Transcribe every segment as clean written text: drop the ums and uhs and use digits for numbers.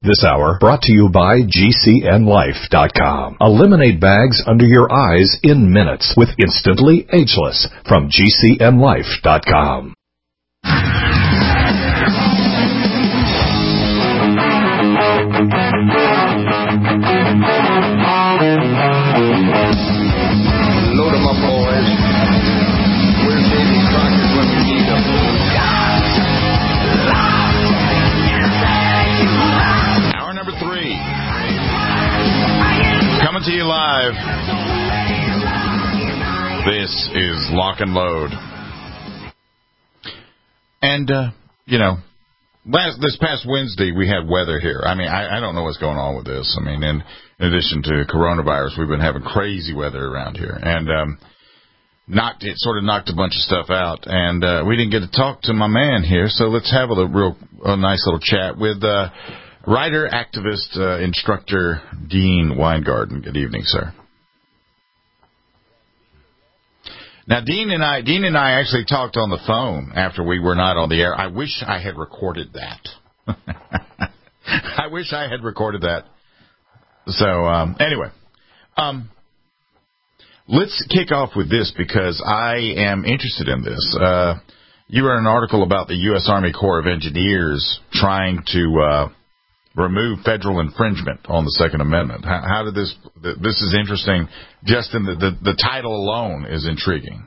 This hour brought to you by GCNLife.com. Eliminate bags under your eyes in minutes with Instantly Ageless from GCNLife.com. Load 'em up, boys. Where's Davy Crockett when we need him? Hour number 3. Coming to you live. This is Lock and Load. And, this past Wednesday we had weather here. I mean, I don't know what's going on with this. I mean, in addition to coronavirus, we've been having crazy weather around here. And it sort of knocked a bunch of stuff out. And we didn't get to talk to my man here, so let's have a nice little chat with writer, activist, instructor Dean Weingarten. Good evening, sir. Now, Dean and I actually talked on the phone after we were not on the air. I wish I had recorded that. I wish I had recorded that. So, anyway, let's kick off with this because I am interested in this. You wrote an article about the U.S. Army Corps of Engineers trying to remove federal infringement on the Second Amendment. How did this is interesting. Just in the title alone is intriguing.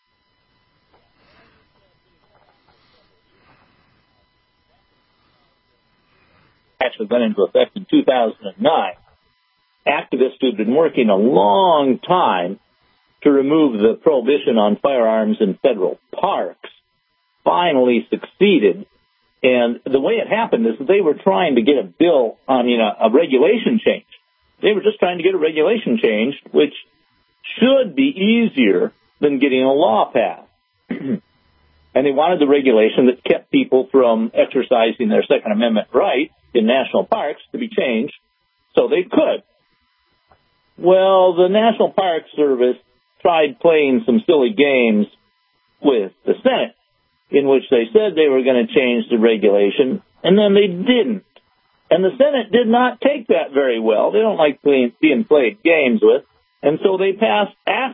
Actually went into effect in 2009. Activists who've been working a long time to remove the prohibition on firearms in federal parks finally succeeded. And the way it happened is that they were trying to get a bill on, a regulation change. They were just trying to get a regulation change, which should be easier than getting a law passed. And they wanted the regulation that kept people from exercising their Second Amendment rights in national parks to be changed so they could. Well, the National Park Service tried playing some silly games with the Senate, in which they said they were going to change the regulation, and then they didn't. And the Senate did not take that very well. They don't like being played games with. And so they passed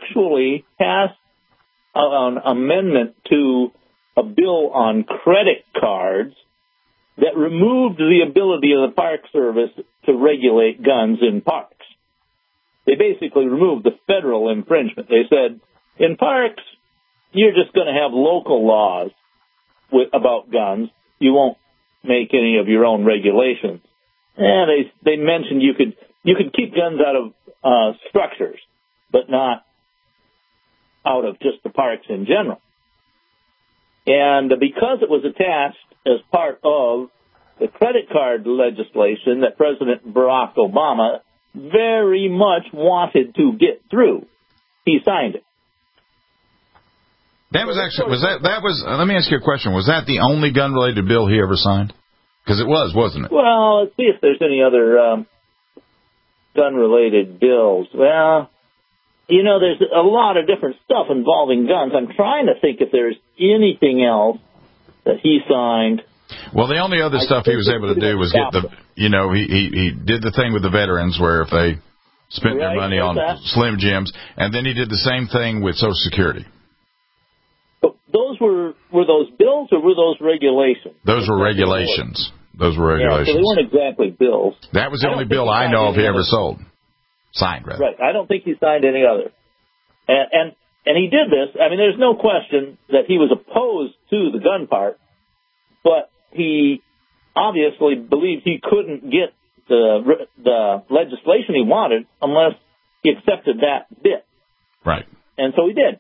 an amendment to a bill on credit cards that removed the ability of the Park Service to regulate guns in parks. They basically removed the federal infringement. They said, in parks, you're just going to have local laws about guns. You won't make any of your own regulations. And they mentioned you could keep guns out of structures, but not out of just the parks in general. And because it was attached as part of the credit card legislation that President Barack Obama very much wanted to get through, he signed it. Let me ask you a question. Was that the only gun-related bill he ever signed? Because it was, wasn't it? Well, let's see if there's any other gun-related bills. Well, there's a lot of different stuff involving guns. I'm trying to think if there's anything else that he signed. Well, the only other stuff he was able to do was get he did the thing with the veterans where if they spent their money on Slim Jims, and then he did the same thing with Social Security. Those were those bills or were those regulations? Those were regulations. Yeah, so they weren't exactly bills. That was the only bill I know of he ever signed, rather. Right. I don't think he signed any other. And he did this. I mean, there's no question that he was opposed to the gun part, but he obviously believed he couldn't get the legislation he wanted unless he accepted that bit. Right. And so he did.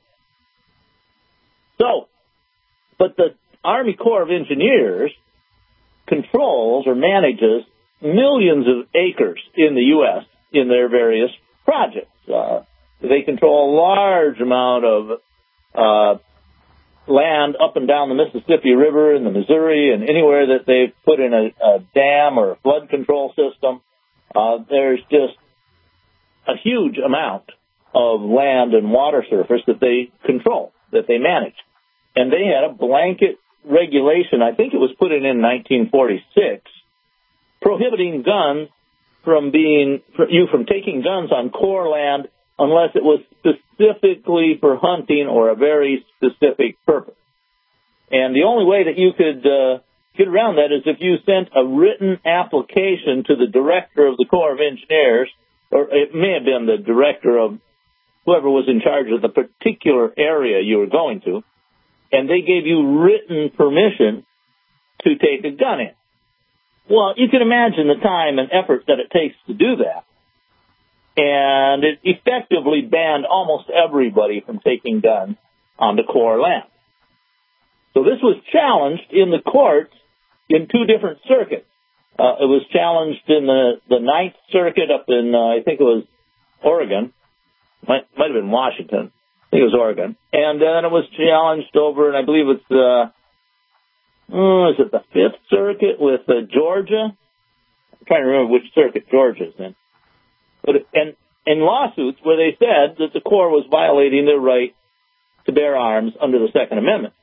So, but the Army Corps of Engineers controls or manages millions of acres in the U.S. in their various projects. They control a large amount of land up and down the Mississippi River and the Missouri and anywhere that they've put in a dam or a flood control system. There's just a huge amount of land and water surface that they control, that they manage. And they had a blanket regulation, I think it was put in 1946, prohibiting guns from taking guns on Corps land unless it was specifically for hunting or a very specific purpose. And the only way that you could get around that is if you sent a written application to the director of the Corps of Engineers, or it may have been the director of whoever was in charge of the particular area you were going to, and they gave you written permission to take a gun in. Well, you can imagine the time and effort that it takes to do that. And it effectively banned almost everybody from taking guns onto Corps land. So this was challenged in the courts in two different circuits. It was challenged in the Ninth Circuit up in, I think it was Oregon. Might have been Washington. I think it was Oregon. And then it was challenged over, and I believe it's, is it the Fifth Circuit with Georgia? I'm trying to remember which circuit Georgia's in. But in lawsuits where they said that the Corps was violating their right to bear arms under the Second Amendment.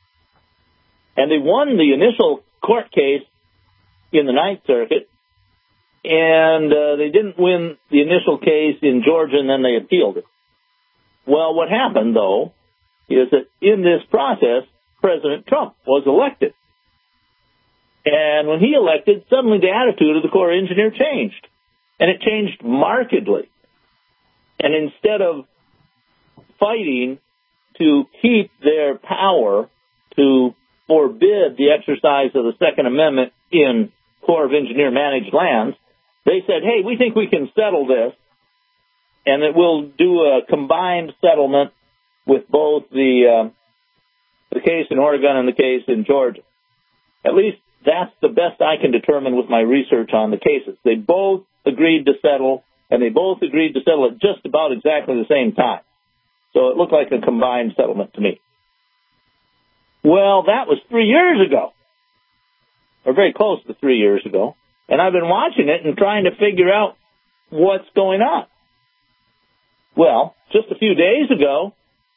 And they won the initial court case in the Ninth Circuit, and they didn't win the initial case in Georgia, and then they appealed it. Well, what happened, though, is that in this process, President Trump was elected. And when he elected, suddenly the attitude of the Corps Engineer changed. And it changed markedly. And instead of fighting to keep their power to forbid the exercise of the Second Amendment in Corps of Engineer managed lands, they said, hey, we think we can settle this, and that we'll do a combined settlement with both the case in Oregon and the case in Georgia. At least that's the best I can determine with my research on the cases. They both agreed to settle, and they both agreed to settle at just about exactly the same time. So it looked like a combined settlement to me. Well, that was 3 years ago, or very close to 3 years ago, and I've been watching it and trying to figure out what's going on. Well, just a few days ago,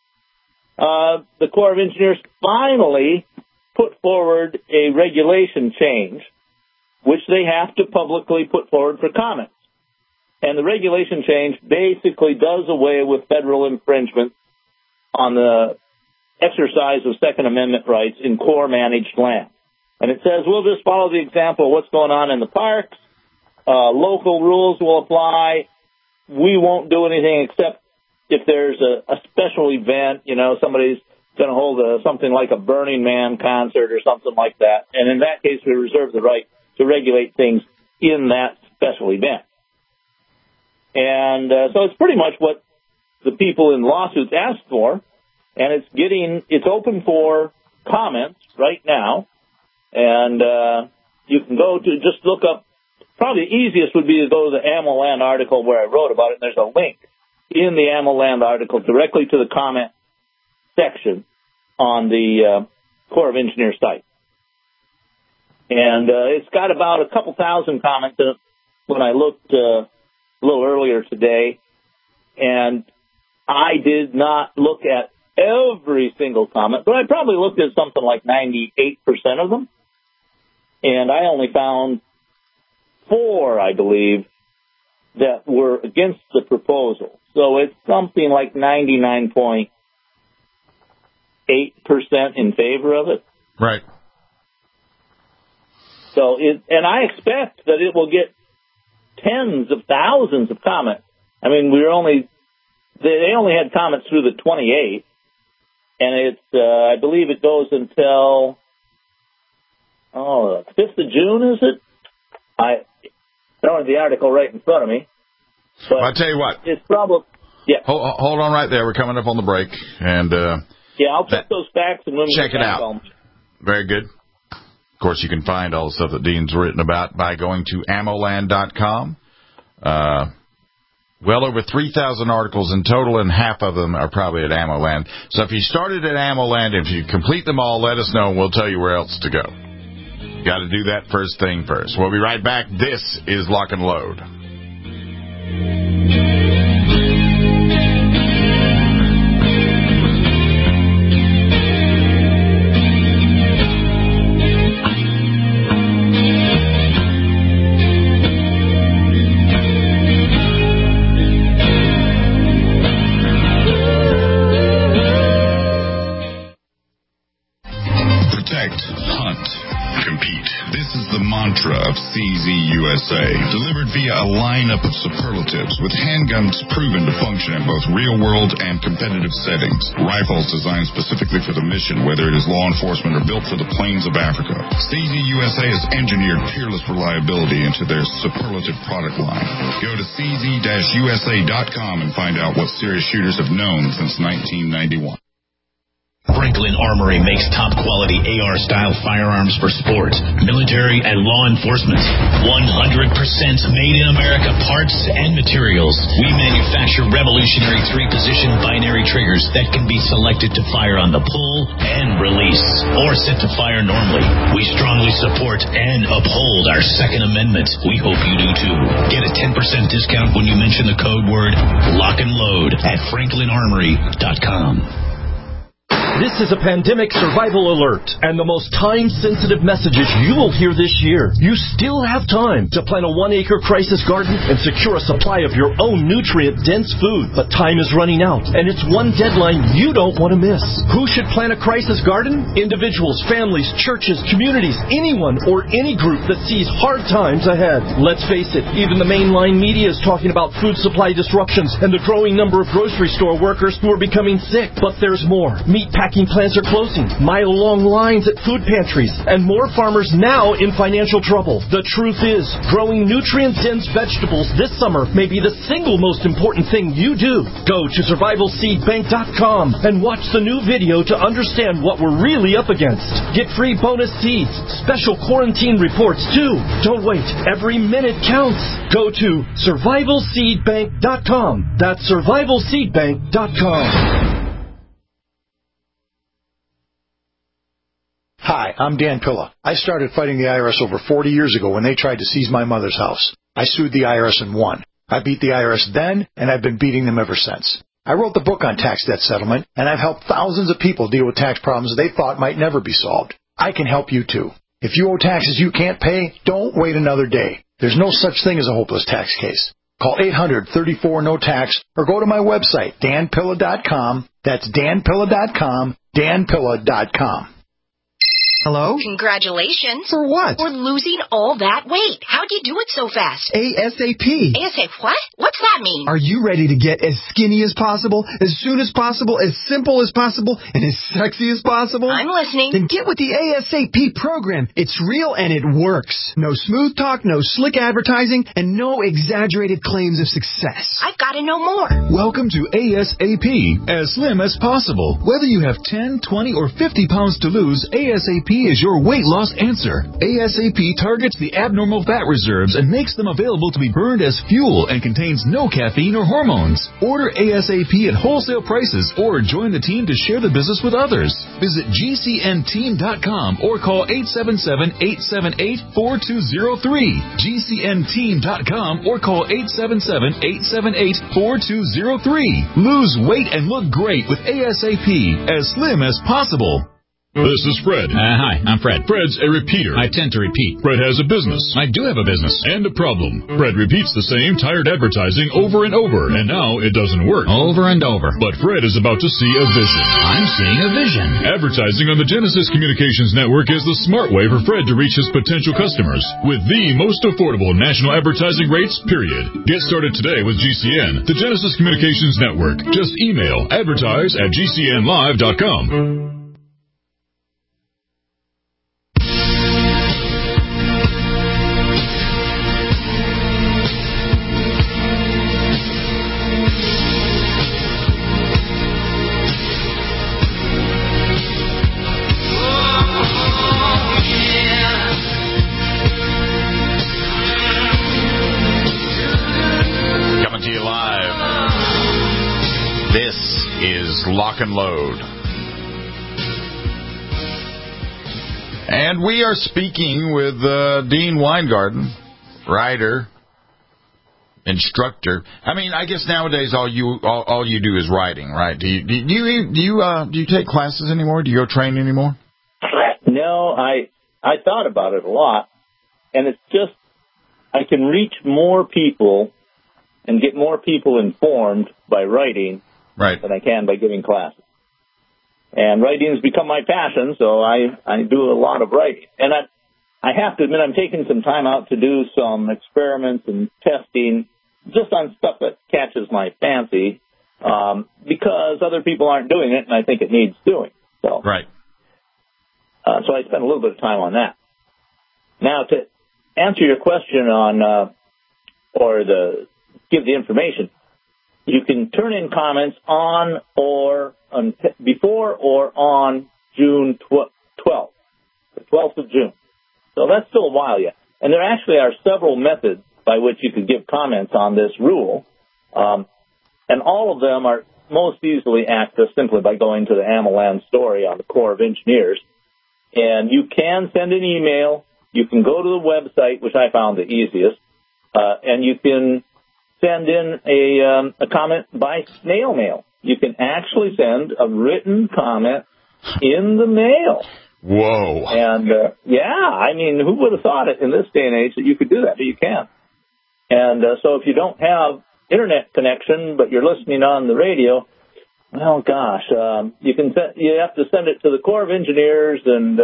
the Corps of Engineers finally put forward a regulation change, which they have to publicly put forward for comment. And the regulation change basically does away with federal infringement on the exercise of Second Amendment rights in Corps-managed land. And it says, we'll just follow the example of what's going on in the parks. Local rules will apply. We won't do anything except if there's a special event, somebody's going to hold something like a Burning Man concert or something like that. And in that case, we reserve the right to regulate things in that special event. And so it's pretty much what the people in lawsuits asked for. And it's open for comments right now. And you can go to just look up. Probably the easiest would be to go to the AMOLand article where I wrote about it. And there's a link in the AMOLand article directly to the comment section on the Corps of Engineers site. And it's got about a couple thousand comments in it when I looked a little earlier today. And I did not look at every single comment, but I probably looked at something like 98% of them. And I only found 4, I believe, that were against the proposal. So it's something like 99.8% in favor of it. Right. So and I expect that it will get tens of thousands of comments. I mean, they only had comments through the 28th, and I believe it goes until 5th of June, is it? I don't have the article right in front of me. But I'll tell you what. It's probably, yeah. Hold on right there. We're coming up on the break. And yeah, I'll check those facts and when we check it out. Very good. Of course, you can find all the stuff that Dean's written about by going to AMOLand.com. Well over 3,000 articles in total, and half of them are probably at AMOLand. So if you started at AMOLand, if you complete them all, let us know, and we'll tell you where else to go. Got to do that first thing first. We'll be right back. This is Lock and Load. USA, delivered via a lineup of superlatives with handguns proven to function in both real-world and competitive settings. Rifles designed specifically for the mission, whether it is law enforcement or built for the plains of Africa. CZ USA has engineered peerless reliability into their superlative product line. Go to cz-usa.com and find out what serious shooters have known since 1991. Franklin Armory makes top-quality AR-style firearms for sport, military, and law enforcement. 100% made in America parts and materials. We manufacture revolutionary 3-position binary triggers that can be selected to fire on the pull and release, or set to fire normally. We strongly support and uphold our Second Amendment. We hope you do too. Get a 10% discount when you mention the code word Lock and Load at FranklinArmory.com. This is a pandemic survival alert and the most time-sensitive messages you will hear this year. You still have time to plant a 1-acre crisis garden and secure a supply of your own nutrient-dense food. But time is running out, and it's one deadline you don't want to miss. Who should plant a crisis garden? Individuals, families, churches, communities, anyone or any group that sees hard times ahead. Let's face it, even the mainline media is talking about food supply disruptions and the growing number of grocery store workers who are becoming sick. But there's more. Meatpacking plants are closing, mile-long lines at food pantries, and more farmers now in financial trouble. The truth is, growing nutrient-dense vegetables this summer may be the single most important thing you do. Go to survivalseedbank.com and watch the new video to understand what we're really up against. Get free bonus seeds, special quarantine reports too. Don't wait. Every minute counts. Go to survivalseedbank.com. That's survivalseedbank.com. Hi, I'm Dan Pilla. I started fighting the IRS over 40 years ago when they tried to seize my mother's house. I sued the IRS and won. I beat the IRS then, and I've been beating them ever since. I wrote the book on tax debt settlement, and I've helped thousands of people deal with tax problems they thought might never be solved. I can help you too. If you owe taxes you can't pay, don't wait another day. There's no such thing as a hopeless tax case. Call 800-34-NO-TAX or go to my website, danpilla.com. That's danpilla.com, danpilla.com. Hello? Congratulations. For what? For losing all that weight. How'd you do it so fast? ASAP. ASAP what? What's that mean? Are you ready to get as skinny as possible, as soon as possible, as simple as possible, and as sexy as possible? I'm listening. Then get with the ASAP program. It's real and it works. No smooth talk, no slick advertising, and no exaggerated claims of success. I've got to know more. Welcome to ASAP, as slim as possible. Whether you have 10, 20, or 50 pounds to lose, ASAP is your weight loss answer. ASAP targets the abnormal fat reserves and makes them available to be burned as fuel and contains no caffeine or hormones. Order ASAP at wholesale prices or join the team to share the business with others. Visit GCNteam.com or call 877-878-4203. GCNteam.com or call 877-878-4203. Lose weight and look great with ASAP, as slim as possible. This is Fred. Hi, I'm Fred. Fred's a repeater. I tend to repeat. Fred has a business. I do have a business. And a problem. Fred repeats the same tired advertising over and over, and now it doesn't work. Over and over. But Fred is about to see a vision. I'm seeing a vision. Advertising on the Genesis Communications Network is the smart way for Fred to reach his potential customers with the most affordable national advertising rates, period. Get started today with GCN, the Genesis Communications Network. Just email advertise@gcnlive.com. Lock and Load. And we are speaking with Dean Weingarten, writer, instructor. I mean, I guess nowadays all you do is writing, right? Do you take classes anymore? Do you go train anymore? No, I thought about it a lot, and it's just I can reach more people and get more people informed by writing. Right. Than I can by giving classes. And writing has become my passion, so I do a lot of writing. And I have to admit I'm taking some time out to do some experiments and testing just on stuff that catches my fancy because other people aren't doing it, and I think it needs doing. So, right. So I spent a little bit of time on that. Now, to answer your question on give the information, you can turn in comments on or before or on June 12th, the 12th of June. So that's still a while yet. And there actually are several methods by which you could give comments on this rule. And all of them are most easily accessed simply by going to the Amaland story on the Corps of Engineers. And you can send an email. You can go to the website, which I found the easiest, and you can send in a comment by snail mail. You can actually send a written comment in the mail. Whoa. And, I mean, who would have thought it in this day and age that you could do that? But you can. And so if you don't have Internet connection, but you're listening on the radio, well, gosh, you have to send it to the Corps of Engineers, and,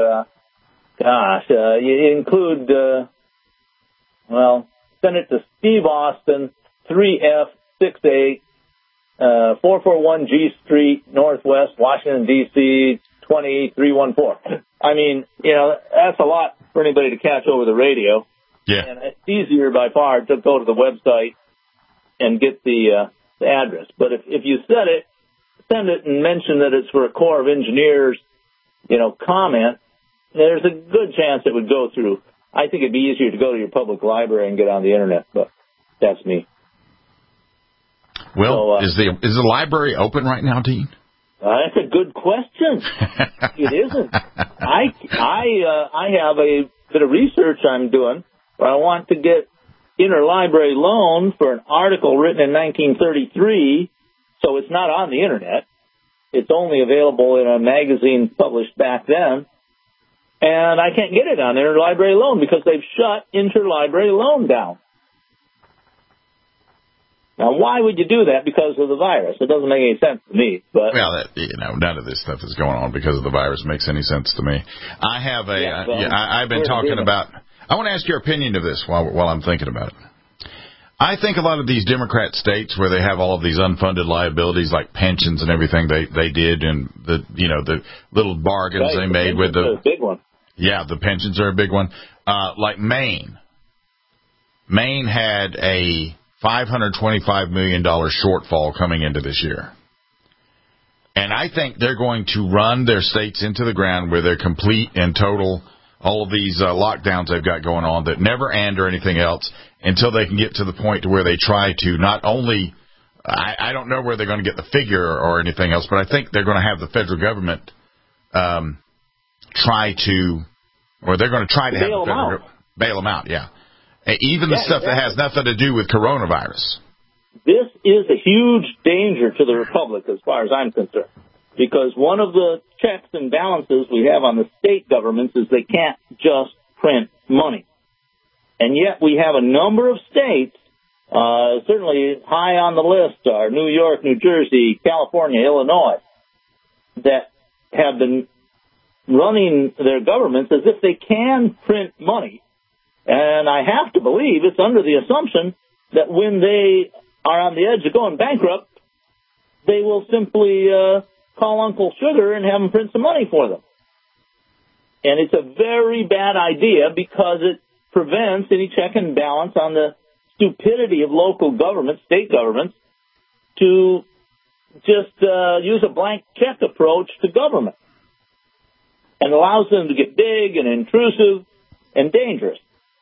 you include, send it to Steve Austin, 3F68, 441 G Street, Northwest, Washington, D.C., 20314. I mean, that's a lot for anybody to catch over the radio. Yeah. And it's easier by far to go to the website and get the address. But if you send it and mention that it's for a Corps of Engineers, comment, there's a good chance it would go through. I think it'd be easier to go to your public library and get on the Internet, but that's me. Well, is the library open right now, Dean? That's a good question. It isn't. I have a bit of research I'm doing where I want to get interlibrary loan for an article written in 1933, so it's not on the Internet. It's only available in a magazine published back then. And I can't get it on interlibrary loan because they've shut interlibrary loan down. Now, why would you do that? Because of the virus. It doesn't make any sense to me. But well, none of this stuff is going on because of the virus makes any sense to me. I have I've been talking about. I want to ask your opinion of this while I'm thinking about it. I think a lot of these Democrat states where they have all of these unfunded liabilities like pensions and everything they did, and the little bargains they made with the big one. Yeah, the pensions are a big one. Like Maine. Maine had a $525 million shortfall coming into this year. And I think they're going to run their states into the ground where they're complete and total all of these lockdowns they've got going on that never end or anything else until they can get to the point to where they try to not only, I don't know where they're going to get the figure or anything else, but I think they're going to have the federal government they're going to try to have the federal government bail them out, yeah. Even the stuff that has nothing to do with coronavirus. This is a huge danger to the Republic as far as I'm concerned, because one of the checks and balances we have on the state governments is they can't just print money. And yet we have a number of states, certainly high on the list are New York, New Jersey, California, Illinois, that have been running their governments as if they can print money. And I have to believe it's under the assumption that when they are on the edge of going bankrupt, they will simply call Uncle Sugar and have him print some money for them. And it's a very bad idea because it prevents any check and balance on the stupidity of local governments, state governments, to just use a blank check approach to government, and allows them to get big and intrusive and dangerous.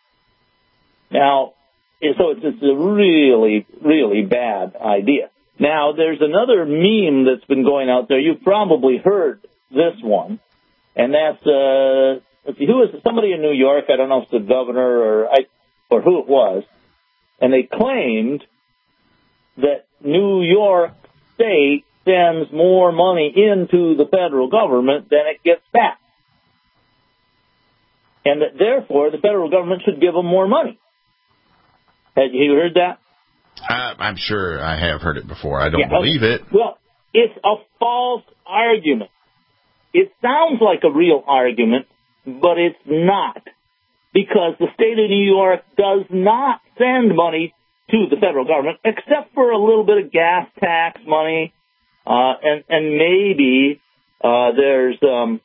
Now, so it's a really, really bad idea. Now, there's another meme that's been going out there. You've probably heard this one, and that's who is it? Somebody in New York. I don't know if it's the governor or who it was, and they claimed that New York State sends more money into the federal government than it gets back, and that therefore the federal government should give them more money. Have you heard that? I'm sure I have heard it before. I don't believe it. Well, it's a false argument. It sounds like a real argument, but it's not. because the state of New York does not send money to the federal government, except for a little bit of gas tax money, and maybe there's some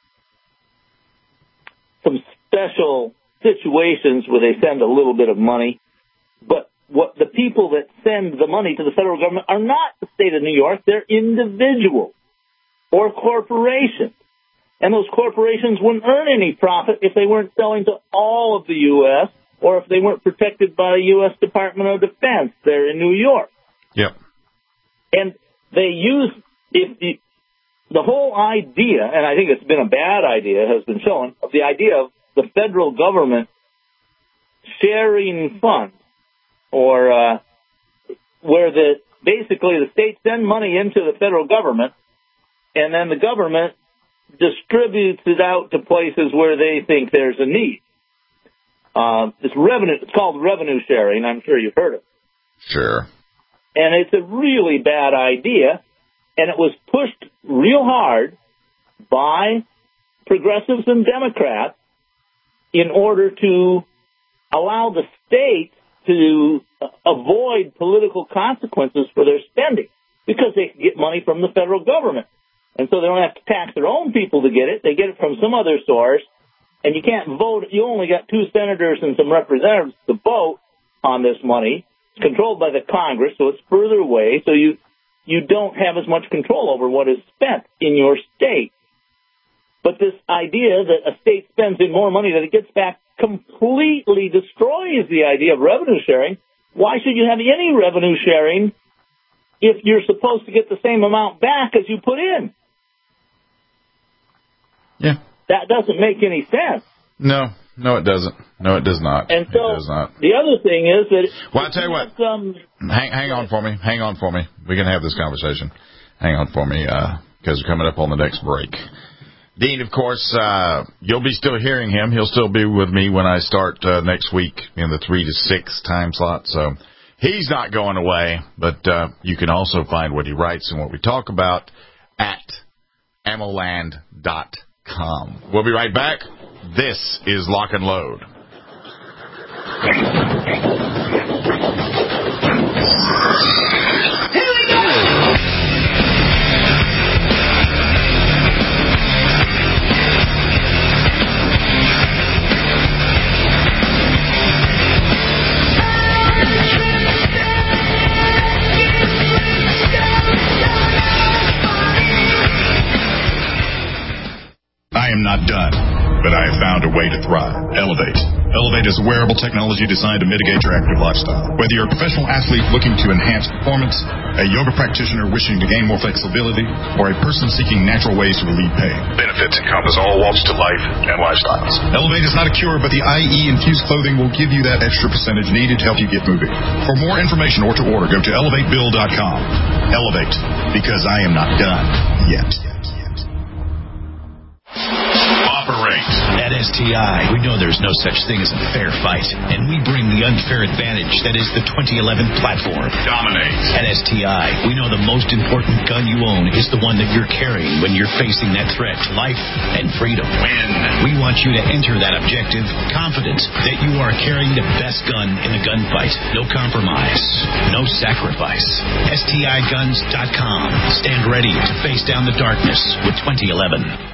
special situations where they send a little bit of money. But what the people that send the money to the federal government are not the state of New York. They're individuals or corporations. And those corporations wouldn't earn any profit if they weren't selling to all of the U.S. or if they weren't protected by the U.S. Department of Defense there in New York. Yep. And they use, the whole idea, and I think it's been a bad idea, has been shown, of the idea of the federal government sharing funds, or where basically the states send money into the federal government, and then the government distributes it out to places where they think there's a need. It's called revenue sharing. I'm sure you've heard of it. Sure. And it's a really bad idea, and it was pushed real hard by progressives and Democrats in order to allow the states to avoid political consequences for their spending, because they can get money from the federal government. And so they don't have to tax their own people to get it. They get it from some other source. And you can't vote. You only got 2 senators and some representatives to vote on this money. It's controlled by the Congress, so it's further away. So you don't have as much control over what is spent in your state. But this idea that a state spends in more money than it gets back completely destroys the idea of revenue sharing. Why should you have any revenue sharing if you're supposed to get the same amount back as you put in? Yeah. That doesn't make any sense. No, it doesn't. No, it does not. And so it does not. The other thing is that... Well, I'll tell you what. Hang on for me. Hang on for me. We can have this conversation. Hang on for me, because we're coming up on the next break. Dean, of course, you'll be still hearing him. He'll still be with me when I start next week in the 3 to 6 time slot. So he's not going away, but you can also find what he writes and what we talk about at AmmoLand.com. We'll be right back. This is Lock and Load. Here we go! I am not done, but I have found a way to thrive. Elevate. Elevate is wearable technology designed to mitigate your active lifestyle. Whether you're a professional athlete looking to enhance performance, a yoga practitioner wishing to gain more flexibility, or a person seeking natural ways to relieve pain, benefits encompass all walks to life and lifestyles. Elevate is not a cure, but the IE-infused clothing will give you that extra percentage needed to help you get moving. For more information or to order, go to elevatebill.com. Elevate, because I am not done yet. Operate. At STI, we know there's no such thing as a fair fight, and we bring the unfair advantage that is the 2011 platform. Dominate. At STI, we know the most important gun you own is the one that you're carrying when you're facing that threat to life and freedom. Win. We want you to enter that objective confident that you are carrying the best gun in the gunfight. No compromise. No sacrifice. STIguns.com. Stand ready to face down the darkness with 2011.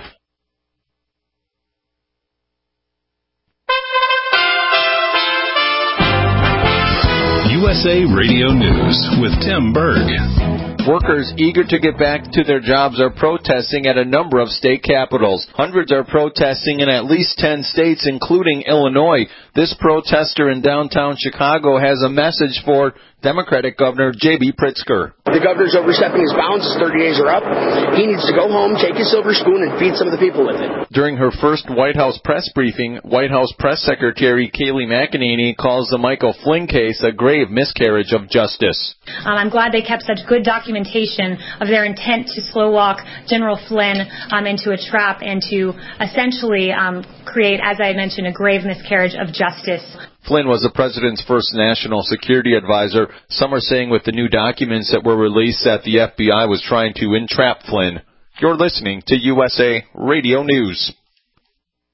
USA Radio News with Tim Berg. Workers eager to get back to their jobs are protesting at a number of state capitals. Hundreds are protesting in at least 10 states, including Illinois. This protester in downtown Chicago has a message for Democratic Governor J.B. Pritzker. The governor's overstepping his bounds. His 30 days are up. He needs to go home, take his silver spoon, and feed some of the people with it. During her first White House press briefing, White House Press Secretary Kayleigh McEnany calls the Michael Flynn case a grave miscarriage of justice. I'm glad they kept such good documentation of their intent to slow walk General Flynn into a trap and to essentially create, as I mentioned, a grave miscarriage of justice. Flynn was the president's first national security advisor. Some are saying with the new documents that were released that the FBI was trying to entrap Flynn. You're listening to USA Radio News.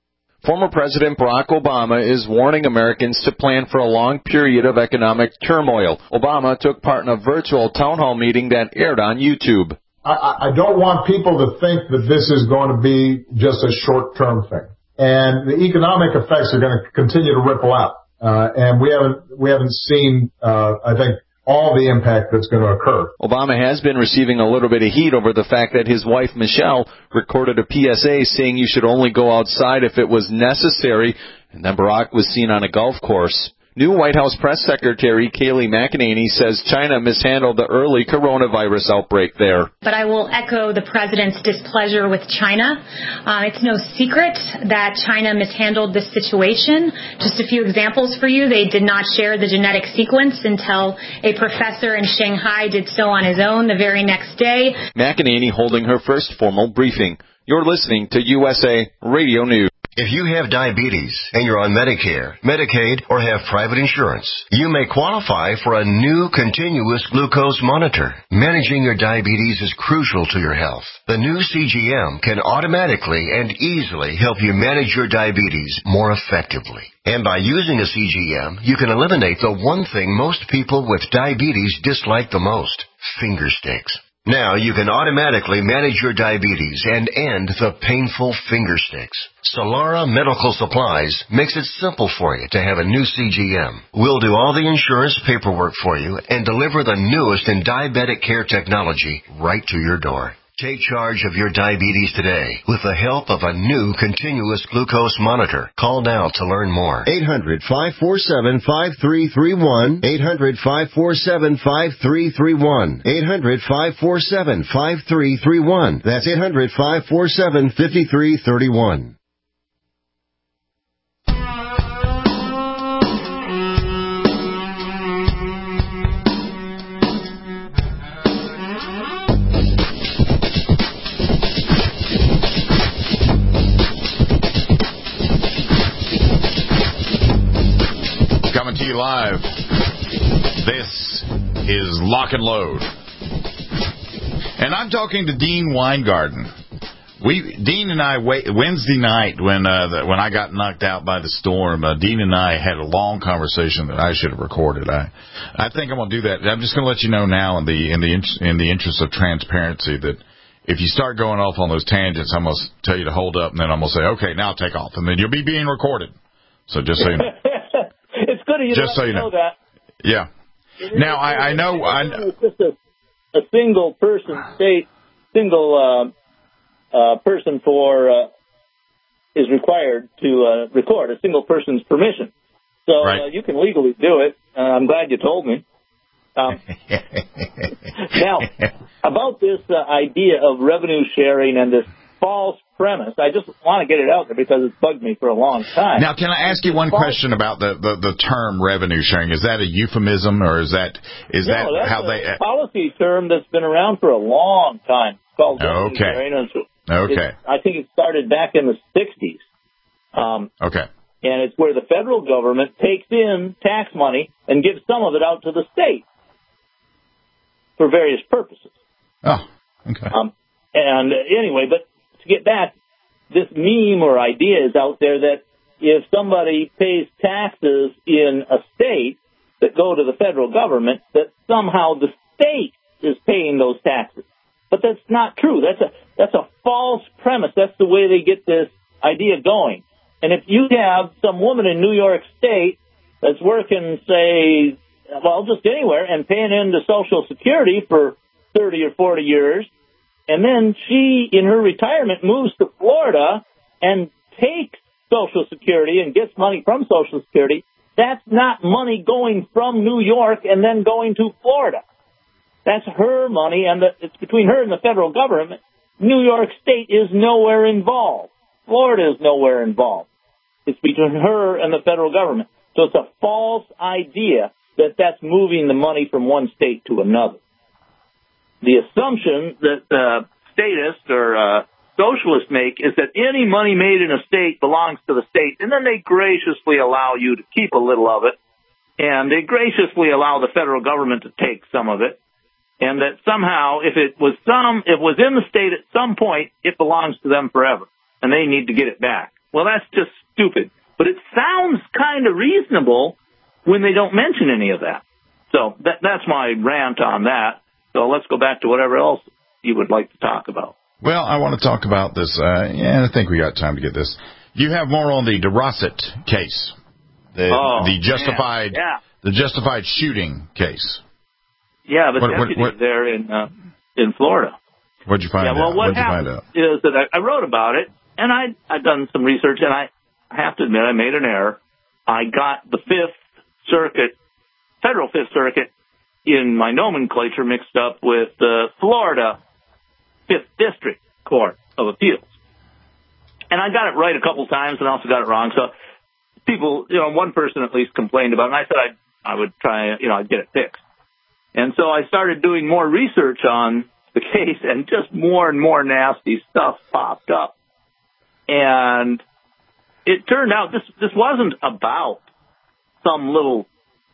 Former President Barack Obama is warning Americans to plan for a long period of economic turmoil. Obama took part in a virtual town hall meeting that aired on YouTube. I don't want people to think that this is going to be just a short-term thing. And the economic effects are going to continue to ripple out. And we haven't seen, I think, all the impact that's going to occur. Obama has been receiving a little bit of heat over the fact that his wife, Michelle, recorded a PSA saying you should only go outside if it was necessary, and then Barack was seen on a golf course. New White House Press Secretary Kayleigh McEnany says China mishandled the early coronavirus outbreak there. But I will echo the president's displeasure with China. It's no secret that China mishandled this situation. Just a few examples for you. They did not share the genetic sequence until a professor in Shanghai did so on his own the very next day. McEnany holding her first formal briefing. You're listening to USA Radio News. If you have diabetes and you're on Medicare, Medicaid, or have private insurance, you may qualify for a new continuous glucose monitor. Managing your diabetes is crucial to your health. The new CGM can automatically and easily help you manage your diabetes more effectively. And by using a CGM, you can eliminate the one thing most people with diabetes dislike the most: finger sticks. Now you can automatically manage your diabetes and end the painful finger sticks. Solara Medical Supplies makes it simple for you to have a new CGM. We'll do all the insurance paperwork for you and deliver the newest in diabetic care technology right to your door. Take charge of your diabetes today with the help of a new continuous glucose monitor. Call now to learn more. 800-547-5331. 800-547-5331. 800-547-5331. That's 800-547-5331. Coming to you live. This is Lock and Load. And I'm talking to Dean Weingarten. Dean and I, Wednesday night when I got knocked out by the storm, Dean and I had a long conversation that I should have recorded. I think I'm going to do that. I'm just going to let you know now in the interest of transparency that if you start going off on those tangents, I'm going to tell you to hold up, and then I'm going to say, okay, now take off. And then you'll be being recorded. So just so you know. It's good of you just to so you know that. Yeah. Now, I know... It's just a single person state, person is required to record a single person's permission. So right. You can legally do it. I'm glad you told me. Now, about this idea of revenue sharing and this false premise, I just want to get it out there because it's bugged me for a long time. Now, can I ask you one question about the term revenue sharing? Is that a euphemism, or is that how they... a policy term that's been around for a long time. It's called revenue sharing. Okay. I think it started back in the 60s. Okay. And it's where the federal government takes in tax money and gives some of it out to the state for various purposes. Oh, okay. And anyway, but to get back, this meme or idea is out there that if somebody pays taxes in a state that go to the federal government, that somehow the state is paying those taxes. But that's not true. That's a false premise. That's the way they get this idea going. And if you have some woman in New York State that's working, say, well, just anywhere, and paying into Social Security for 30 or 40 years, and then she, in her retirement, moves to Florida and takes Social Security and gets money from Social Security, that's not money going from New York and then going to Florida. That's her money, and it's between her and the federal government. New York State is nowhere involved. Florida is nowhere involved. It's between her and the federal government. So it's a false idea that that's moving the money from one state to another. The assumption that statists or socialists make is that any money made in a state belongs to the state, and then they graciously allow you to keep a little of it, and they graciously allow the federal government to take some of it, and that somehow if it was in the state at some point, it belongs to them forever, and they need to get it back. Well, that's just stupid. But it sounds kind of reasonable when they don't mention any of that. So that's my rant on that. So let's go back to whatever else you would like to talk about. Well, I want to talk about this. I think we got time to get this. You have more on the DeRosset case, the justified shooting case. Yeah, the deputy there in Florida. What'd you find out? Well, what happened is that I wrote about it, and I've done some research, and I have to admit I made an error. I got the Federal Fifth Circuit, in my nomenclature mixed up with the Florida 5th District Court of Appeals. And I got it right a couple times and also got it wrong. So people, one person at least complained about it, and I said I would try, I'd get it fixed. And so I started doing more research on the case, and just more and more nasty stuff popped up. And it turned out this wasn't about some little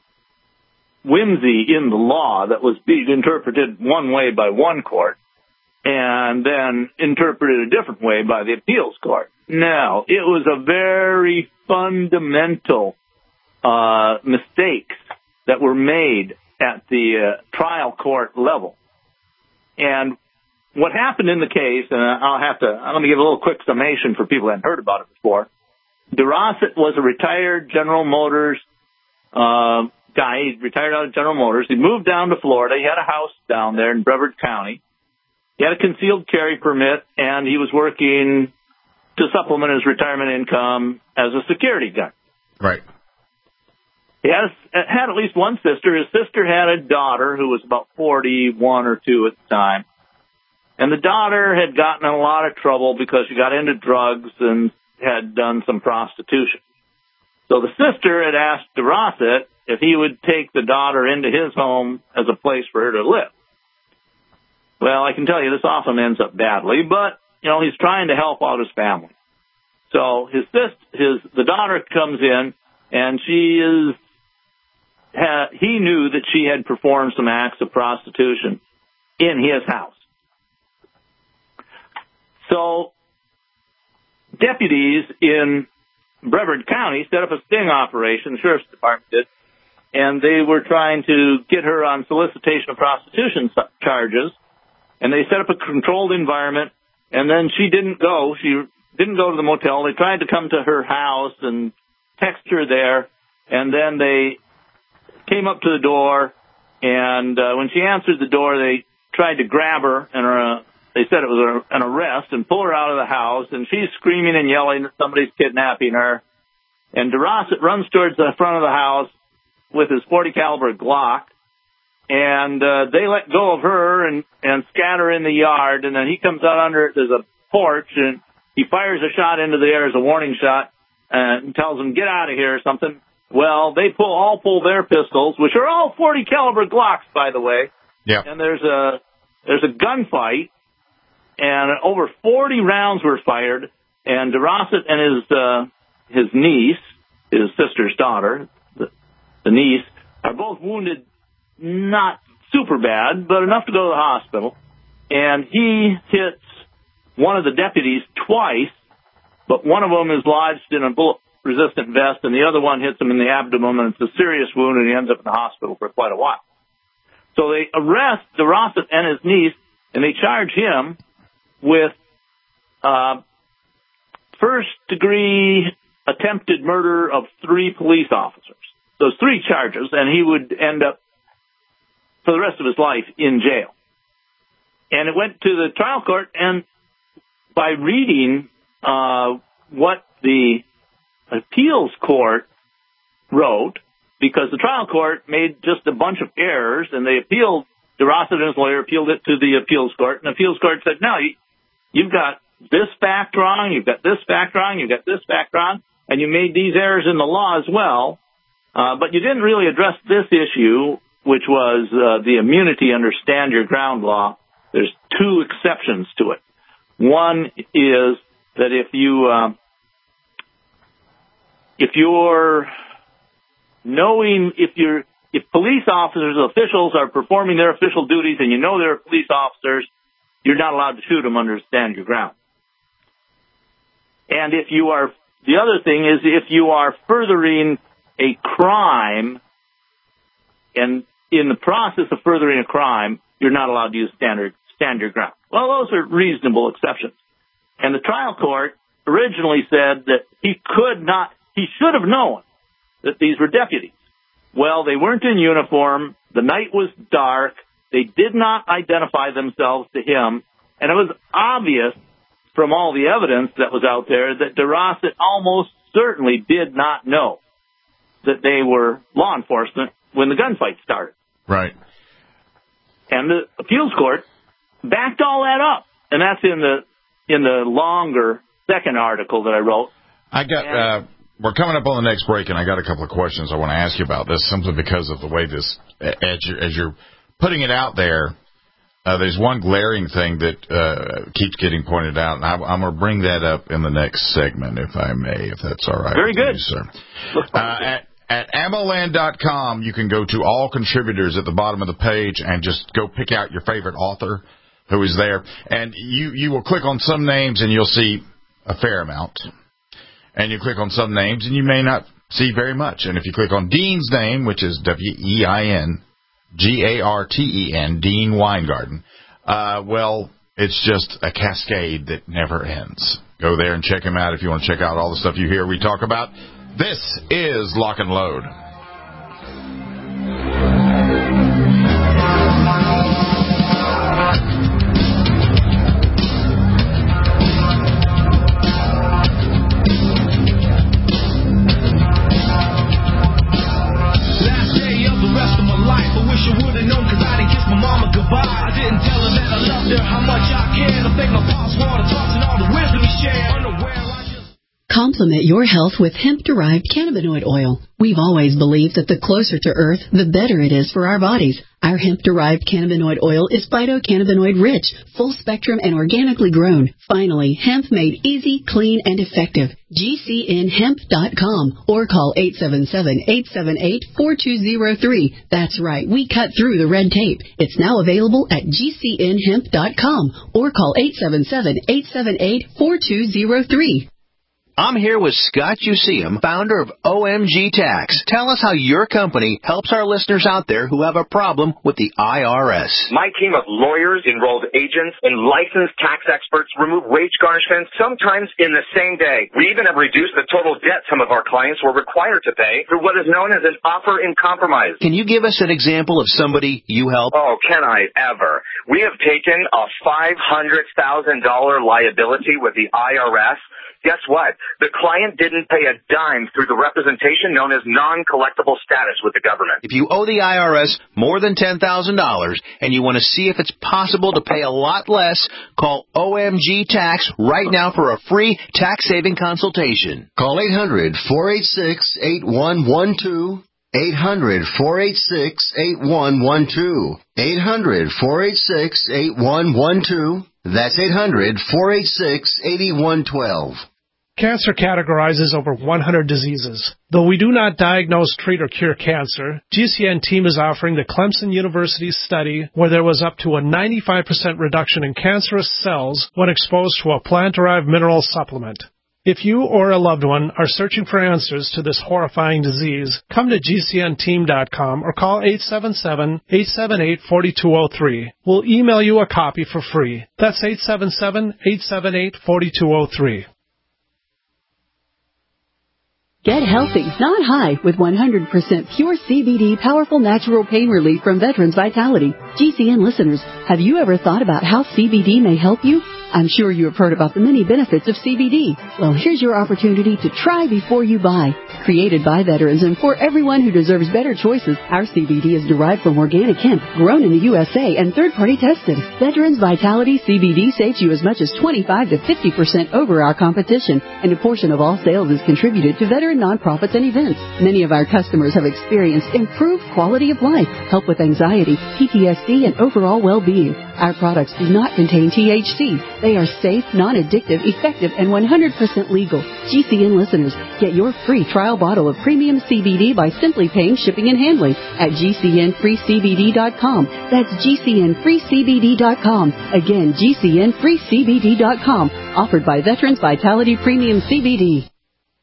whimsy in the law that was being interpreted one way by one court and then interpreted a different way by the appeals court. No, it was a very fundamental mistakes that were made at the trial court level. And what happened in the case, and let me give a little quick summation for people who hadn't heard about it before. DeRosset was a retired General Motors guy. He retired out of General Motors. He moved down to Florida. He had a house down there in Brevard County. He had a concealed carry permit, and he was working to supplement his retirement income as a security guard. Right. He had at least one sister. His sister had a daughter who was about 41 or 2 at the time. And the daughter had gotten in a lot of trouble because she got into drugs and had done some prostitution. So the sister had asked DeRosset if he would take the daughter into his home as a place for her to live. Well, I can tell you this often ends up badly, but, he's trying to help out his family. So the daughter comes in, and he knew that she had performed some acts of prostitution in his house. So deputies in Brevard County set up a sting operation, the sheriff's department did, and they were trying to get her on solicitation of prostitution charges, and they set up a controlled environment, and then she didn't go. She didn't go to the motel. They tried to come to her house and text her there, and then they came up to the door, and when she answered the door, they tried to grab her, and they said it was an arrest, and pull her out of the house, and she's screaming and yelling that somebody's kidnapping her. And DeRosset runs towards the front of the house with his .40 caliber Glock, and they let go of her and scatter in the yard, and then he comes out under, there's a porch, and he fires a shot into the air as a warning shot, and tells them, get out of here or something. Well, they all pull their pistols, which are all .40 caliber Glocks, by the way. Yeah. And there's a gunfight, and over 40 rounds were fired, and DeRosset and his niece, his sister's daughter, the niece, are both wounded, not super bad, but enough to go to the hospital. And he hits one of the deputies twice, but one of them is lodged in a bullet-resistant vest, and the other one hits him in the abdomen, and it's a serious wound, and he ends up in the hospital for quite a while. So they arrest DeRosset and his niece, and they charge him with first-degree attempted murder of 3 police officers. Those 3 charges, and he would end up, for the rest of his life, in jail. And it went to the trial court, and by reading what the appeals court wrote, because the trial court made just a bunch of errors, and they appealed, DeRosset and his lawyer appealed it to the appeals court, and the appeals court said, no, you've got this fact wrong, you've got this fact wrong, you've got this fact wrong, and you made these errors in the law as well, but you didn't really address this issue, which was the immunity under Stand Your Ground law. There's 2 exceptions to it. One is that if police officers, officials are performing their official duties and you know they're police officers, you're not allowed to shoot them under Stand Your Ground. And if you are the other thing is if you are furthering a crime, and in the process of furthering a crime, you're not allowed to use stand your ground. Well, those are reasonable exceptions. And the trial court originally said that he should have known that these were deputies. Well, they weren't in uniform. The night was dark. They did not identify themselves to him. And it was obvious from all the evidence that was out there that DeRosset almost certainly did not know that they were law enforcement when the gunfight started. Right. And the appeals court backed all that up. And that's in the longer second article that I wrote. We're coming up on the next break, and I got a couple of questions I want to ask you about this, simply because of the way this, as you're putting it out there, there's one glaring thing that keeps getting pointed out, and I'm going to bring that up in the next segment, if I may, if that's all right. Very good. You, sir. At AmmoLand.com, you can go to all contributors at the bottom of the page and just go pick out your favorite author who is there. And you will click on some names, and you'll see a fair amount. And you click on some names, and you may not see very much. And if you click on Dean's name, which is WeinGarten, Dean Weingarten, well, it's just a cascade that never ends. Go there and check him out if you want to check out all the stuff you hear we talk about. This is Lock and Load. Complement your health with hemp-derived cannabinoid oil. We've always believed that the closer to Earth, the better it is for our bodies. Our hemp-derived cannabinoid oil is phytocannabinoid rich, full spectrum, and organically grown. Finally, hemp made easy, clean, and effective. GCNhemp.com or call 877-878-4203. That's right, we cut through the red tape. It's now available at GCNhemp.com or call 877-878-4203. I'm here with Scott Useum, founder of OMG Tax. Tell us how your company helps our listeners out there who have a problem with the IRS. My team of lawyers, enrolled agents, and licensed tax experts remove wage garnishments sometimes in the same day. We even have reduced the total debt some of our clients were required to pay through what is known as an offer in compromise. Can you give us an example of somebody you help? Oh, can I ever? We have taken a $500,000 liability with the IRS. Guess what? The client didn't pay a dime through the representation known as non-collectible status with the government. If you owe the IRS more than $10,000 and you want to see if it's possible to pay a lot less, call OMG Tax right now for a free tax-saving consultation. Call 800-486-8112. 800-486-8112. 800-486-8112. That's 800-486-8112. Cancer categorizes over 100 diseases. Though we do not diagnose, treat, or cure cancer, GCN team is offering the Clemson University study where there was up to a 95% reduction in cancerous cells when exposed to a plant-derived mineral supplement. If you or a loved one are searching for answers to this horrifying disease, come to GCNteam.com or call 877-878-4203. We'll email you a copy for free. That's 877-878-4203. Get healthy, not high, with 100% pure CBD powerful natural pain relief from Veterans Vitality. GCN listeners, have you ever thought about how CBD may help you? I'm sure you have heard about the many benefits of CBD. Well, here's your opportunity to try before you buy. Created by veterans and for everyone who deserves better choices, our CBD is derived from organic hemp, grown in the USA, and third-party tested. Veterans Vitality CBD saves you as much as 25 to 50% over our competition, and a portion of all sales is contributed to veteran nonprofits and events. Many of our customers have experienced improved quality of life, help with anxiety, PTSD, and overall well-being. Our products do not contain THC. They are safe, non-addictive, effective, and 100% legal. GCN listeners, get your free trial bottle of premium CBD by simply paying shipping and handling at GCNFreeCBD.com. That's GCNFreeCBD.com. Again, GCNFreeCBD.com. Offered by Veterans Vitality Premium CBD.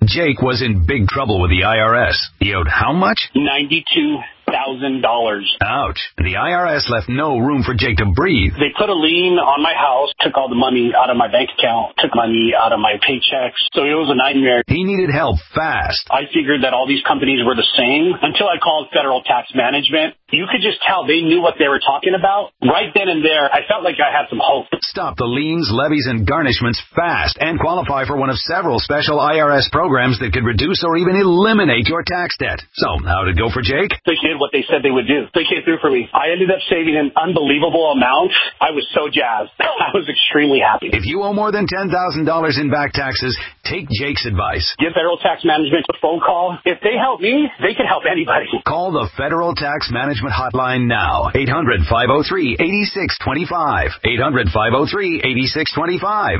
Jake was in big trouble with the IRS. He owed how much? $92,000. Ouch. The IRS left no room for Jake to breathe. They put a lien on my house, took all the money out of my bank account, took money out of my paychecks. So it was a nightmare. He needed help fast. I figured that all these companies were the same until I called Federal Tax Management. You could just tell they knew what they were talking about. Right then and there, I felt like I had some hope. Stop the liens, levies, and garnishments fast and qualify for one of several special IRS programs that could reduce or even eliminate your tax debt. So, how did it go for Jake? They did what they said they would do. They came through for me. I ended up saving an unbelievable amount. I was so jazzed. I was extremely happy. If you owe more than $10,000 in back taxes, take Jake's advice. Give Federal Tax Management a phone call. If they help me, they can help anybody. Call the Federal Tax Management Hotline now. 800-503-8625. 800-503-8625.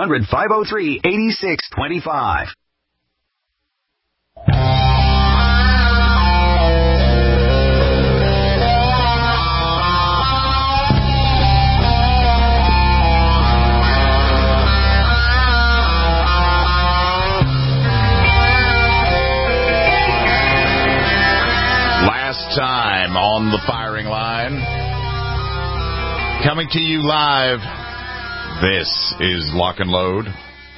800-503-8625. Last time on the firing line, coming to you live, this is Lock and Load.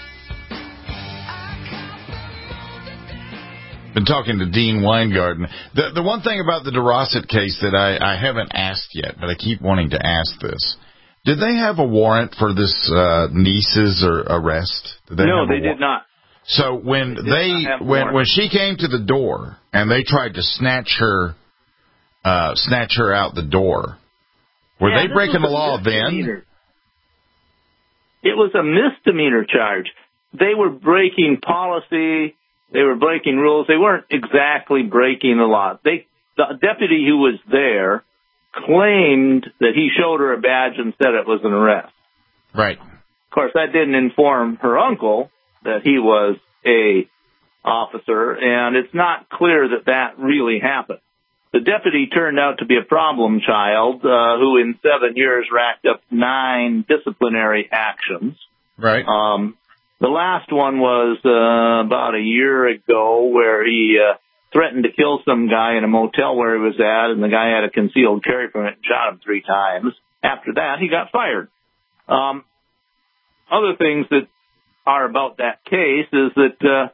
Been talking to Dean Weingarten. The one thing about the DeRosset case that I haven't asked yet, but I keep wanting to ask this. Did they have a warrant for this niece's arrest? No, they did not. So when when she came to the door and they tried to snatch her out the door, were they breaking the law then? It was a misdemeanor charge. They were breaking policy. They were breaking rules. They weren't exactly breaking the law. The deputy who was there claimed that he showed her a badge and said it was an arrest. Right. Of course, that didn't inform her uncle that he was a officer, and it's not clear that that really happened. The deputy turned out to be a problem child who in 7 years racked up 9 disciplinary actions. Right. The last one was about a year ago where he threatened to kill some guy in a motel where he was at, and the guy had a concealed carry permit and shot him 3 times. After that, he got fired. Other things that are about that case is that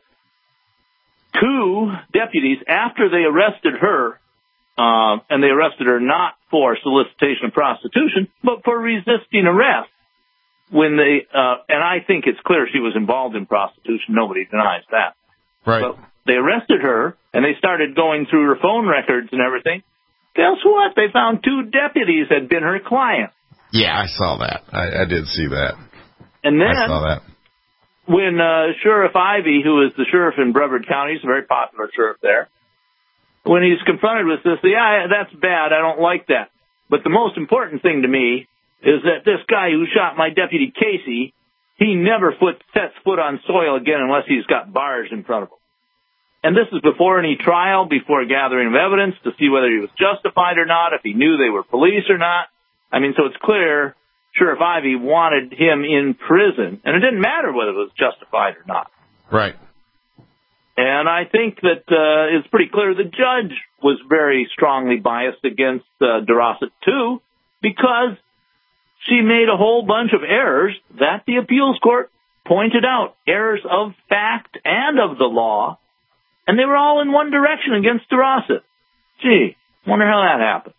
2 deputies, after they arrested her, and they arrested her not for solicitation of prostitution, but for resisting arrest, when they, and I think it's clear she was involved in prostitution. Nobody denies that. Right. But they arrested her, and they started going through her phone records and everything. Guess what? They found 2 deputies had been her clients. Yeah, I saw that. I did see that. And then I saw that. When Sheriff Ivey, who is the sheriff in Brevard County, he's a very popular sheriff there, when he's confronted with this, yeah, that's bad, I don't like that. But the most important thing to me is that this guy who shot my deputy Casey, he never sets foot on soil again unless he's got bars in front of him. And this is before any trial, before gathering of evidence to see whether he was justified or not, if he knew they were police or not. I mean, so it's clear Sheriff Ivey wanted him in prison, and it didn't matter whether it was justified or not. Right. And I think that it's pretty clear the judge was very strongly biased against DeRosset, too, because she made a whole bunch of errors that the appeals court pointed out, errors of fact and of the law, and they were all in one direction against DeRosset. Gee, wonder how that happened.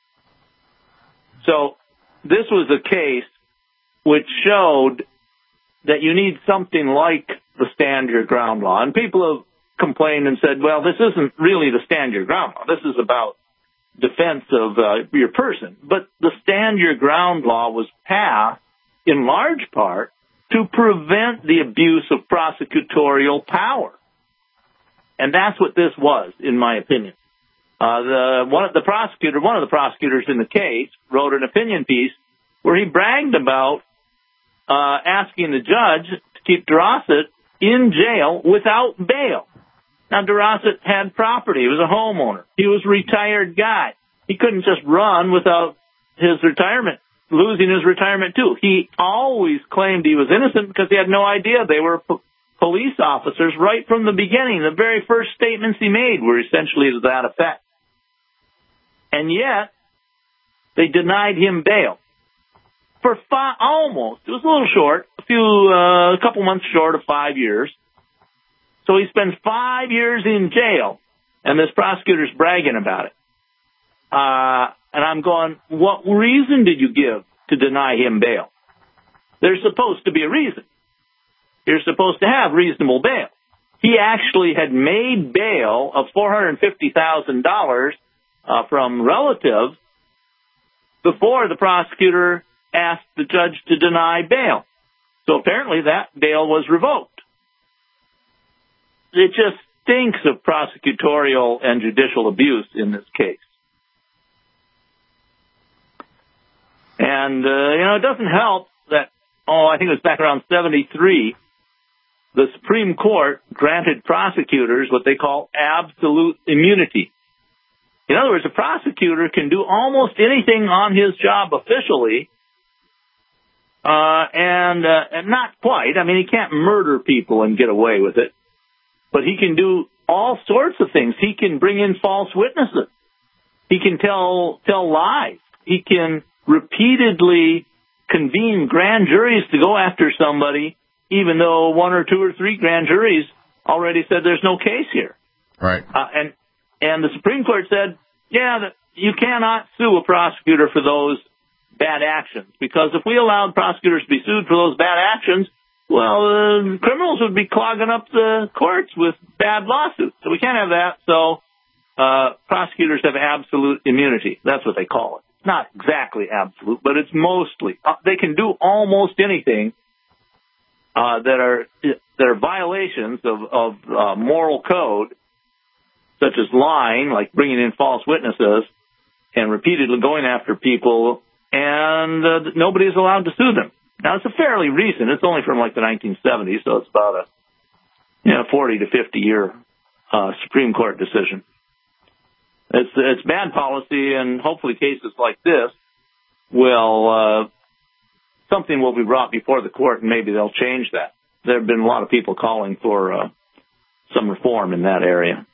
So this was a case which showed that you need something like the stand your ground law. And people have complained and said, well, this isn't really the stand your ground law. This is about defense of your person. But the stand your ground law was passed in large part to prevent the abuse of prosecutorial power. And that's what this was, in my opinion. One of the prosecutors in the case wrote an opinion piece where he bragged about asking the judge to keep DeRosset in jail without bail. Now, DeRosset had property. He was a homeowner. He was a retired guy. He couldn't just run without his retirement, losing his retirement, too. He always claimed he was innocent because he had no idea they were police officers right from the beginning. The very first statements he made were essentially to that effect. And yet, they denied him bail for almost, it was a little short, a couple months short of 5 years. So he spends 5 years in jail, and this prosecutor's bragging about it. And I'm going, what reason did you give to deny him bail? There's supposed to be a reason. You're supposed to have reasonable bail. He actually had made bail of $450,000 from relatives before the prosecutor asked the judge to deny bail. So apparently that bail was revoked. It just stinks of prosecutorial and judicial abuse in this case. And, it doesn't help that, I think it was back around 73, the Supreme Court granted prosecutors what they call absolute immunity. In other words, a prosecutor can do almost anything on his job officially, and not quite. I mean, he can't murder people and get away with it, but he can do all sorts of things. He can bring in false witnesses. He can tell lies. He can repeatedly convene grand juries to go after somebody, even though 1 or 2 or 3 grand juries already said there's no case here. Right. And the Supreme Court said, that you cannot sue a prosecutor for those bad actions, because if we allowed prosecutors to be sued for those bad actions, well, criminals would be clogging up the courts with bad lawsuits. So we can't have that. So prosecutors have absolute immunity. That's what they call it. Not exactly absolute, but it's mostly. They can do almost anything that are violations of moral code, such as lying, like bringing in false witnesses, and repeatedly going after people, and nobody is allowed to sue them. Now, it's a fairly recent. It's only from like the 1970s, so it's about a 40 to 50 year Supreme Court decision. It's bad policy, and hopefully cases like this will something will be brought before the court, and maybe they'll change that. There have been a lot of people calling for some reform in that area.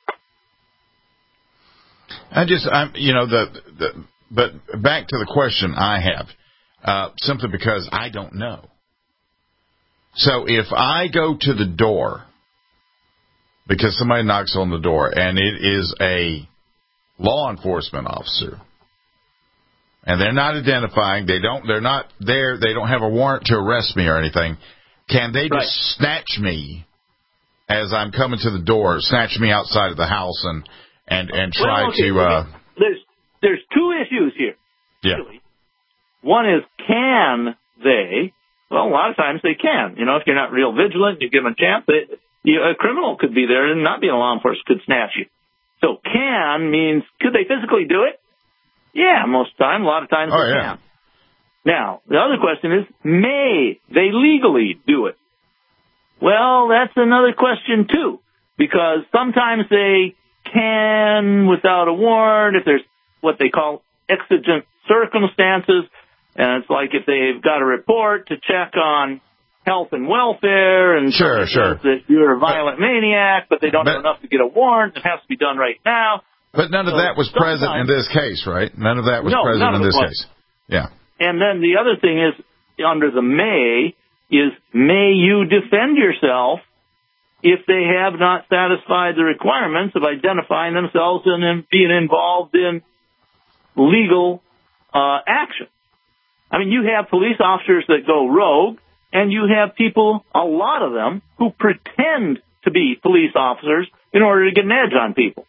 But back to the question I have, simply because I don't know. So if I go to the door because somebody knocks on the door and it is a law enforcement officer, and they're not identifying, they're not there, they don't have a warrant to arrest me or anything, can they just snatch me as I'm coming to the door, snatch me outside of the house and try to... There's 2 issues here. Yeah. Really. One is, can they? Well, a lot of times they can. If you're not real vigilant, you give them a chance. A criminal could be there and not be a law enforcement could snatch you. So can means, could they physically do it? Yeah, most of the time. A lot of times they can. Now, the other question is, may they legally do it? Well, that's another question, too, because sometimes they can without a warrant if there's what they call exigent circumstances, and it's like if they've got a report to check on health and welfare, and sure. that you're a violent maniac, but they don't have enough to get a warrant. It has to be done right now. But none of that was present in this case, right? None of that was present in this case. Yeah. And then the other thing is, under the may you defend yourself if they have not satisfied the requirements of identifying themselves and being involved in legal action. I mean, you have police officers that go rogue, and you have people, a lot of them, who pretend to be police officers in order to get an edge on people.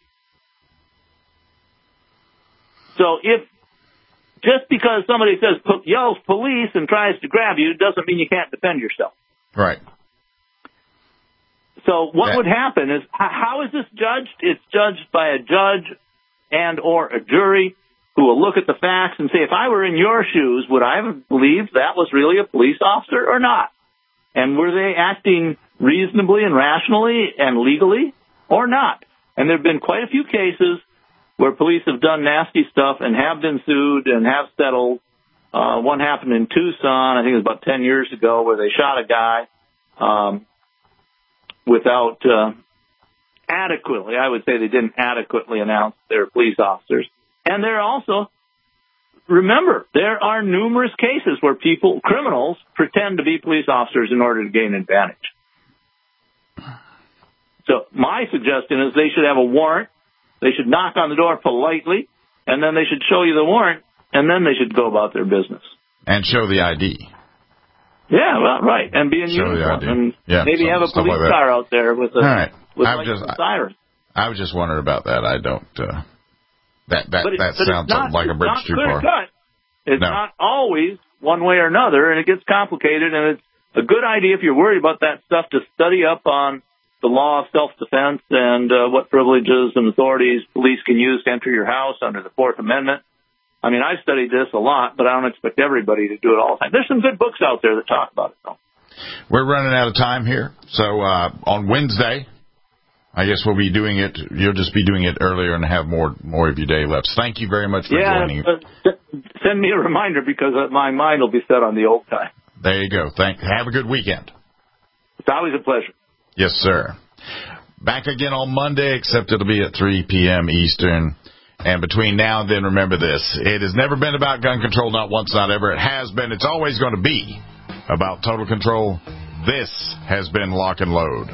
So just because somebody yells police and tries to grab you doesn't mean you can't defend yourself. Right. So what would happen is, how is this judged? It's judged by a judge and or a jury who will look at the facts and say, if I were in your shoes, would I have believed that was really a police officer or not? And were they acting reasonably and rationally and legally or not? And there have been quite a few cases where police have done nasty stuff and have been sued and have settled. One happened in Tucson, I think it was about 10 years ago, where they shot a guy. without adequately, I would say they didn't adequately announce their police officers. And there also, remember, there are numerous cases where criminals pretend to be police officers in order to gain advantage. So my suggestion is they should have a warrant. They should knock on the door politely, and then they should show you the warrant, and then they should go about their business. And show the ID. Yeah, well, right, and be in uniform, and maybe have a police car out there with a siren. I was just wondering about that. I don't. That sounds like a bridge too far. It's not always one way or another, and it gets complicated. And it's a good idea if you're worried about that stuff to study up on the law of self-defense and what privileges and authorities police can use to enter your house under the Fourth Amendment. I mean, I've studied this a lot, but I don't expect everybody to do it all the time. There's some good books out there that talk about it, though. We're running out of time here. So on Wednesday, I guess we'll be doing it. You'll just be doing it earlier and have more of your day left. Thank you very much for joining. Send me a reminder because my mind will be set on the old time. There you go. Have a good weekend. It's always a pleasure. Yes, sir. Back again on Monday, except it'll be at 3 p.m. Eastern. And between now and then, remember this. It has never been about gun control, not once, not ever. It has been. It's always going to be about total control. This has been Lock and Load.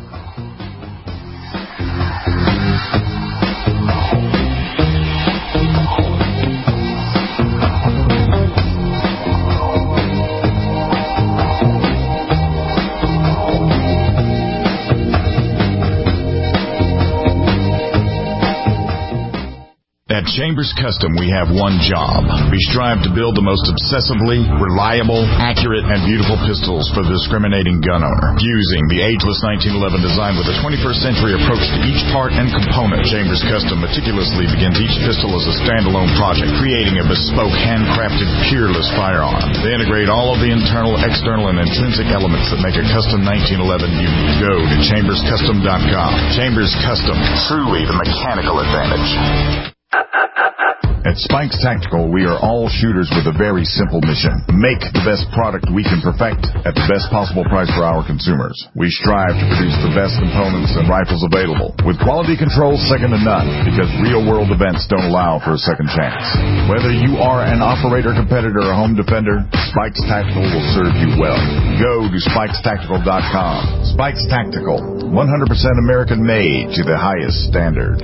At Chambers Custom, we have one job. We strive to build the most obsessively reliable, accurate, and beautiful pistols for the discriminating gun owner. Using the ageless 1911 design with a 21st century approach to each part and component, Chambers Custom meticulously begins each pistol as a standalone project, creating a bespoke, handcrafted, peerless firearm. They integrate all of the internal, external, and intrinsic elements that make a custom 1911 unique. Go to chamberscustom.com. Chambers Custom, truly the mechanical advantage. At Spikes Tactical, we are all shooters with a very simple mission. Make the best product we can perfect at the best possible price for our consumers. We strive to produce the best components and rifles available, with quality control second to none, because real-world events don't allow for a second chance. Whether you are an operator, competitor, or home defender, Spikes Tactical will serve you well. Go to SpikesTactical.com. Spikes Tactical, 100% American-made to the highest standard.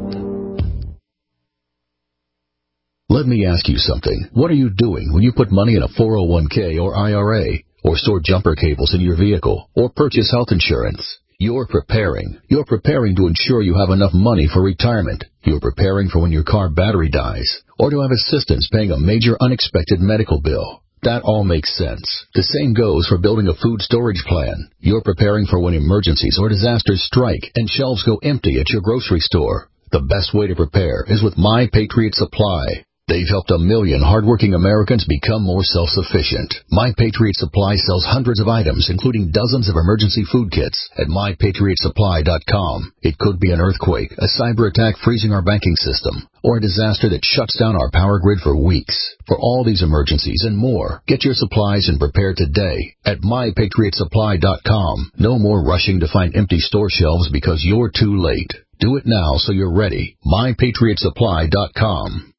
Let me ask you something. What are you doing when you put money in a 401k or IRA, or store jumper cables in your vehicle, or purchase health insurance? You're preparing. You're preparing to ensure you have enough money for retirement. You're preparing for when your car battery dies, or to have assistance paying a major unexpected medical bill. That all makes sense. The same goes for building a food storage plan. You're preparing for when emergencies or disasters strike and shelves go empty at your grocery store. The best way to prepare is with My Patriot Supply. They've helped 1 million hardworking Americans become more self-sufficient. My Patriot Supply sells hundreds of items, including dozens of emergency food kits at MyPatriotSupply.com. It could be an earthquake, a cyber attack freezing our banking system, or a disaster that shuts down our power grid for weeks. For all these emergencies and more, get your supplies and prepare today at MyPatriotSupply.com. No more rushing to find empty store shelves because you're too late. Do it now so you're ready. MyPatriotSupply.com.